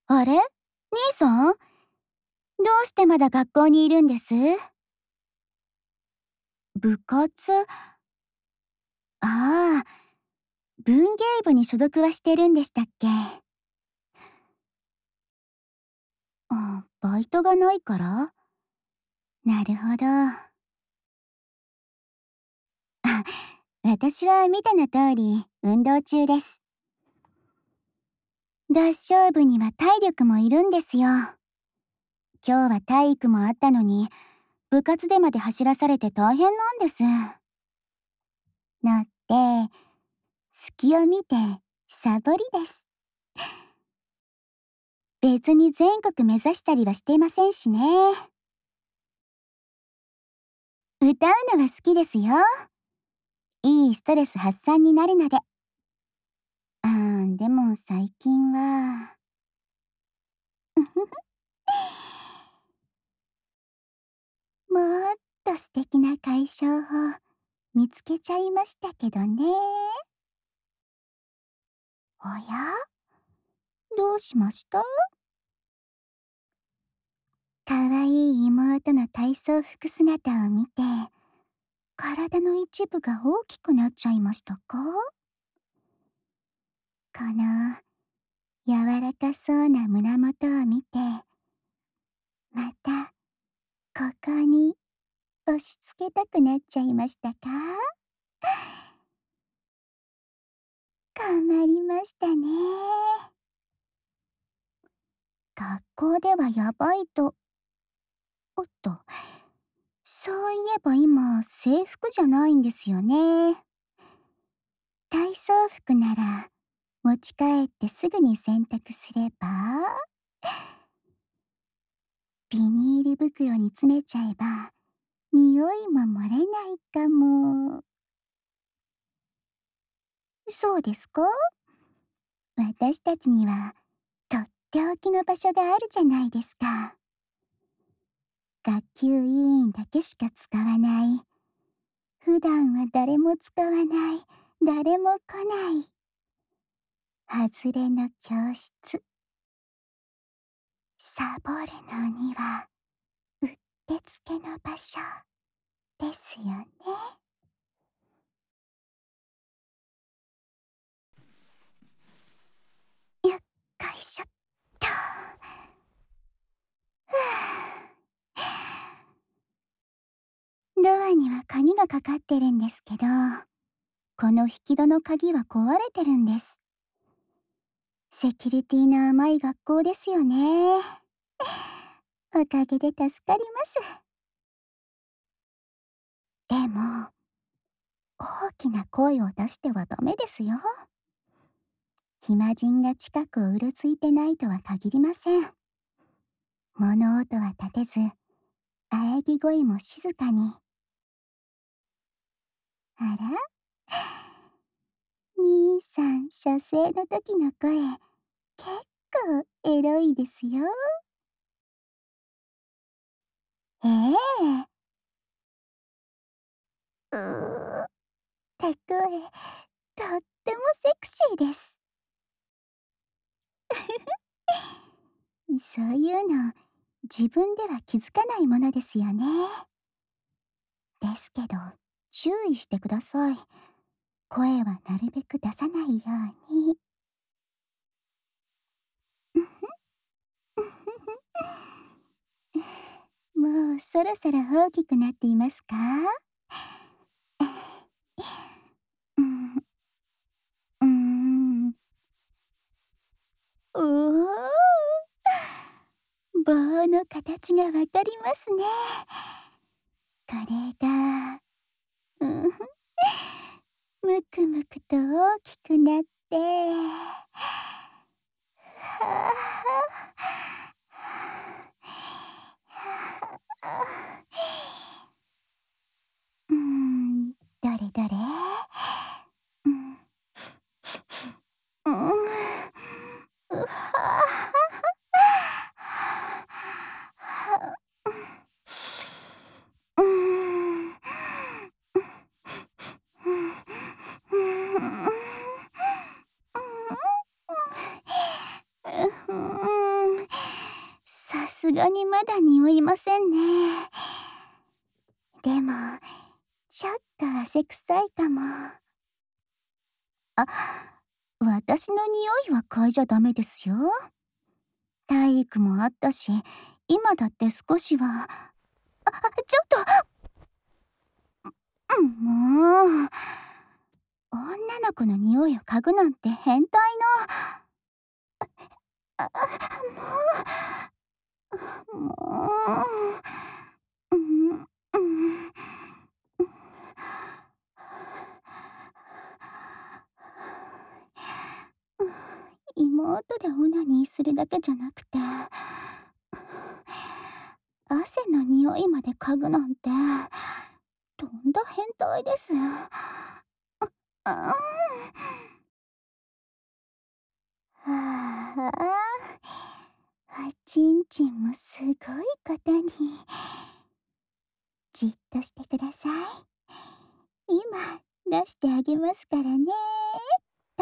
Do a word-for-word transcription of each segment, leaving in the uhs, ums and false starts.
あれ、兄さん、どうしてまだ学校にいるんです？部活？ああ、文芸部に所属はしてるんでしたっけ？あ、バイトがないから？なるほど。あ、私は見たの通り運動中です。合唱部には体力もいるんですよ。今日は体育もあったのに、部活でまで走らされて大変なんです。のって、隙を見てサボりです。別に全国目指したりはしていませんしね。歌うのは好きですよ。いいストレス発散になるので。あー、でも最近はもっと素敵な解消法見つけちゃいましたけどね。おや、どうしました？かわいい妹の体操服姿を見て、体の一部が大きくなっちゃいましたか？この柔らかそうな胸元を見て、またここに押し付けたくなっちゃいましたか？困りましたね。学校ではやばいと。おっと、そういえば今制服じゃないんですよね。体操服なら持ち帰ってすぐに洗濯すれば、ビニール袋に詰めちゃえば匂いも漏れないかも。そうですか？私たちにはとっておきの場所があるじゃないですか。学級委員だけしか使わない、普段は誰も使わない、誰も来ない、外れの教室。サボるのにはうってつけの場所ですよね。よっこいしょっと。ドアには鍵がかかってるんですけど、この引き戸の鍵は壊れてるんです。セキュリティの甘い学校ですよね。おかげで助かります。でも、大きな声を出してはダメですよ。暇人が近くをうろついてないとは限りません。物音は立てず、喘ぎ声も静かに。あら、兄さん、射精の時の声、結構エロいですよ。ええ、うー、たとえ、とってもセクシーです。そういうの、自分では気づかないものですよね。ですけど、注意してください。声はなるべく出さないように。もうそろそろ大きくなっていますか？うん、うーん。おお、棒の形がわかりますね。これが、うん、むくむくと大きくなって、はあ、うん、どれどれ、うん、うん、うはうん、 すがにまだ匂いませんね。でも、ちょっと汗臭いかも。あ、私の匂いは嗅いじゃダメですよ。体育もあったし、今だって少しは。あ、ちょっと、もう、女の子の匂いを嗅ぐなんて変態の。あ、もう、もう、うん、うん、妹でオナニーするだけじゃなくて、汗の匂いまで嗅ぐなんて、とんだ変態です。あ、ああ、ちんちんもすごいことに。じっとしてください。今、出してあげますからねと。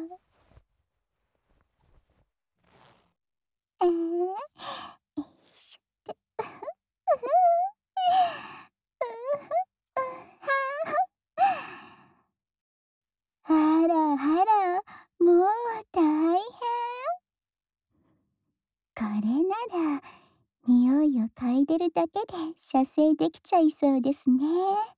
えー、よいしょっと。あらあら、もう大変。これなら、匂いを嗅いでるだけで射精できちゃいそうですね。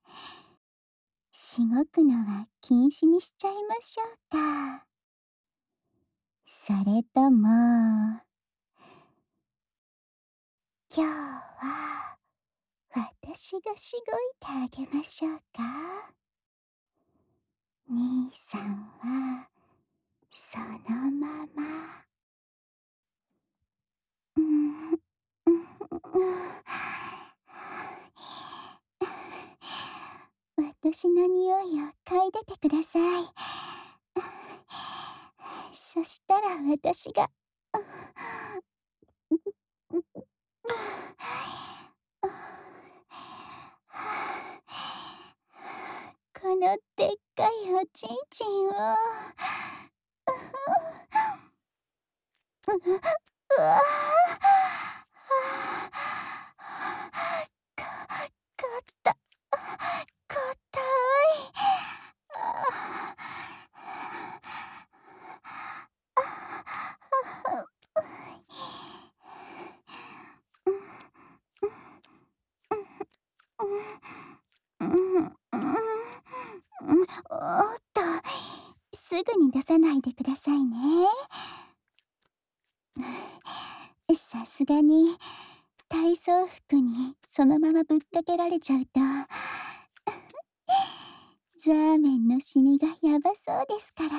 しごくのは禁止にしちゃいましょうか。それとも、今日は私がしごいてあげましょうか。兄さんはそのまま。うん、うん、私の匂いを嗅いでてください。そしたら私が。このでっかいおちんちんを。うわか、かった。かたい。おっと、すぐに出さないでくださいね。さすがに体操服にそのままぶっかけられちゃうと、ザーメンのシミがやばそうですから。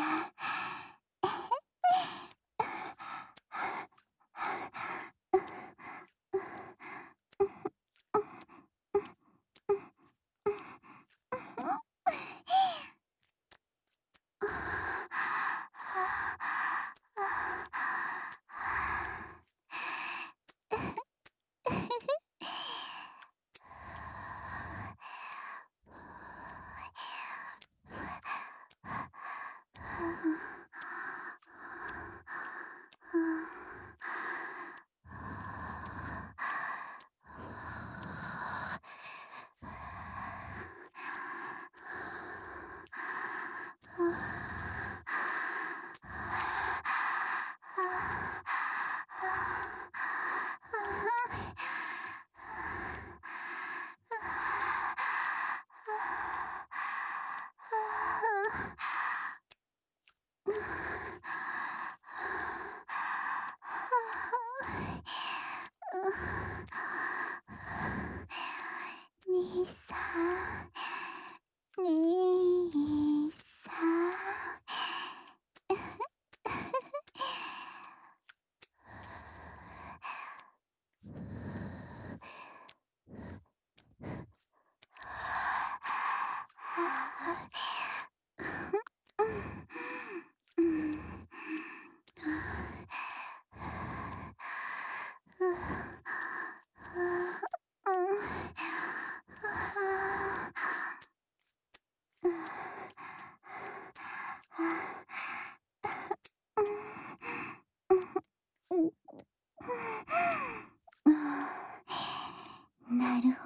兄さん、兄さん。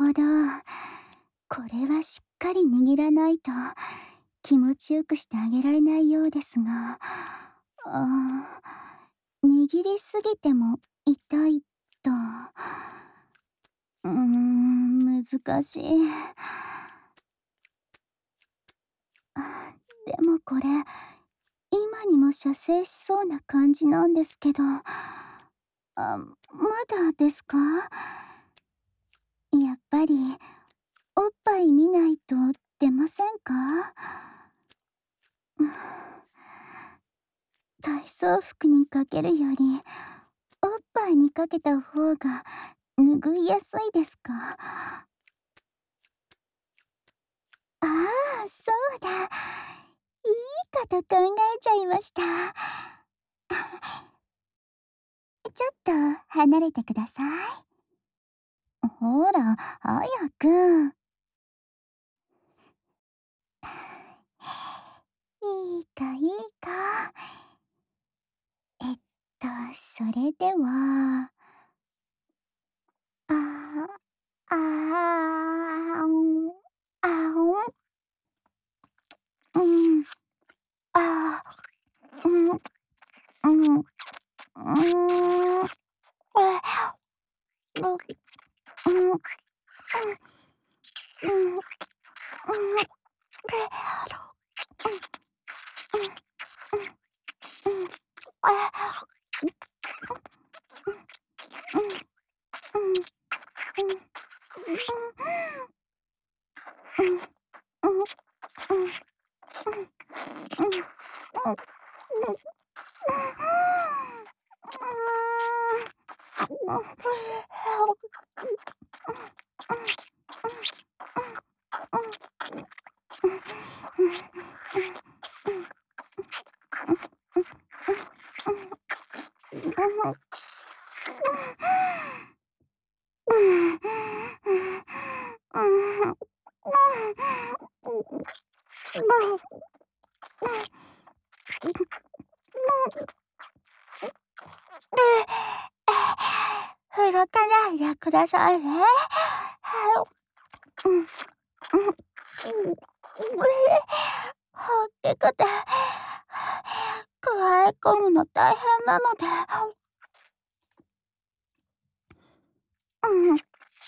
ほど。これはしっかり握らないと気持ちよくしてあげられないようですが、あー握りすぎても痛いと。うーん、難しい。でもこれ、今にも射精しそうな感じなんですけど、あ、まだですか？やっぱり、おっぱい見ないと出ませんか？うん、体操服にかけるより、おっぱいにかけた方が拭いやすいですか？ああ、そうだ。いいこと考えちゃいました。ちょっと離れてください。ほら、早く。いいかいいか。えっと、それでは、ああ、あん、あん、うん、あうん、うん、うーん、え、う、うん、うん、うん、うん、動かないでくださいね。うん、うん、うん、ってかで、くわえ込むの大変なので、うん、え、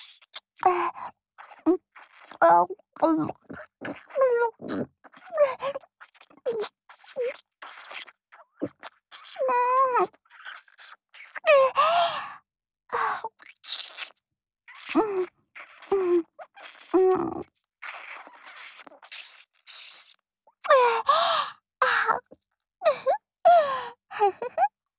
うん、あ、うん、うん、うん、うん、うん、あ、ふふふ。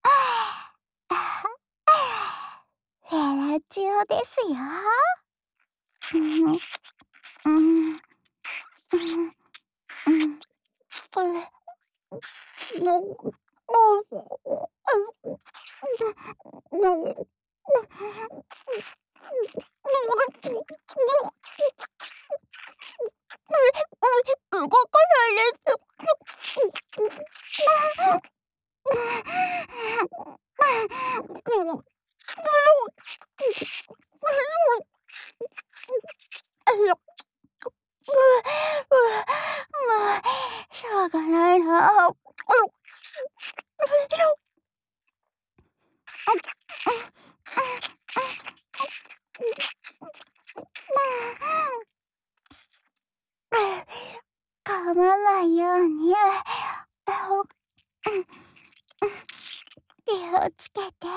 フェラチオですよ。うん、うん、うん、うん、うん、動かないです。もう、しょうがないな。噛まないように、気をつけて。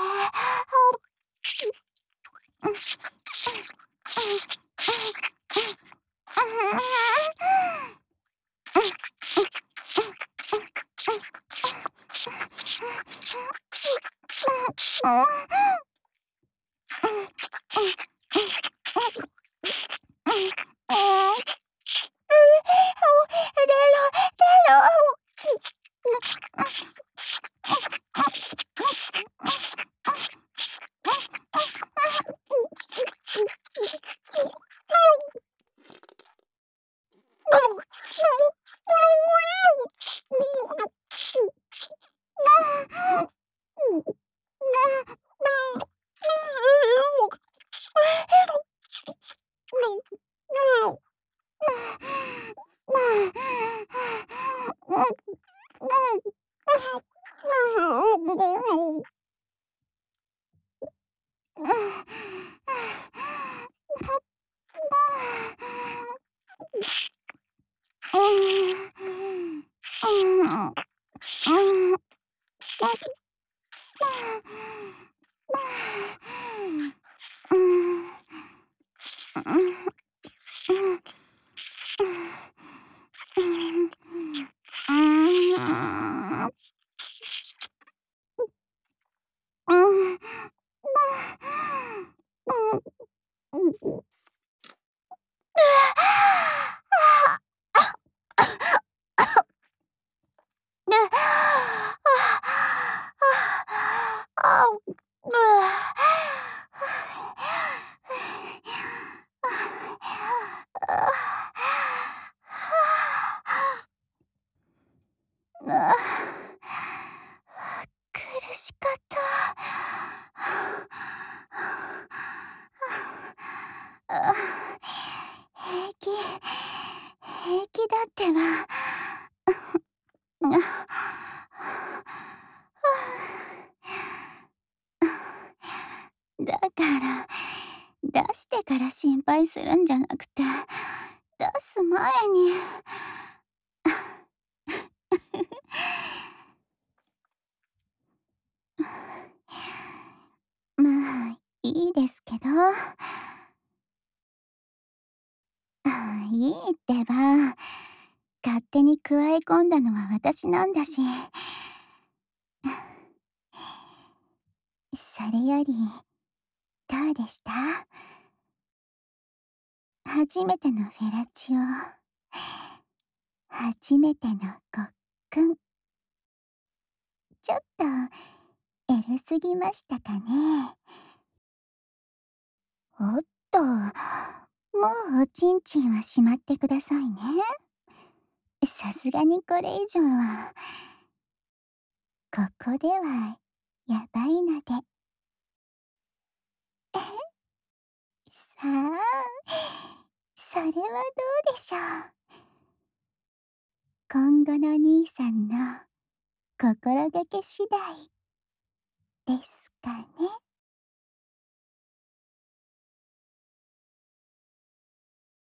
うわ。ああ、苦しかった。あ、平気、平気だってば。だから出してから心配するんじゃなくて、出す前に。まあいいですけど。いいってば。勝手に加え込んだのは私なんだし。それよりどうでした？初めてのフェラチオ、初めてのごっくん、ちょっとエロすぎましたかね。おっと、もうおちんちんはしまってくださいね。さすがにこれ以上はここではやばいので。さあ、それはどうでしょう。今後の兄さんの心がけ次第ですかね。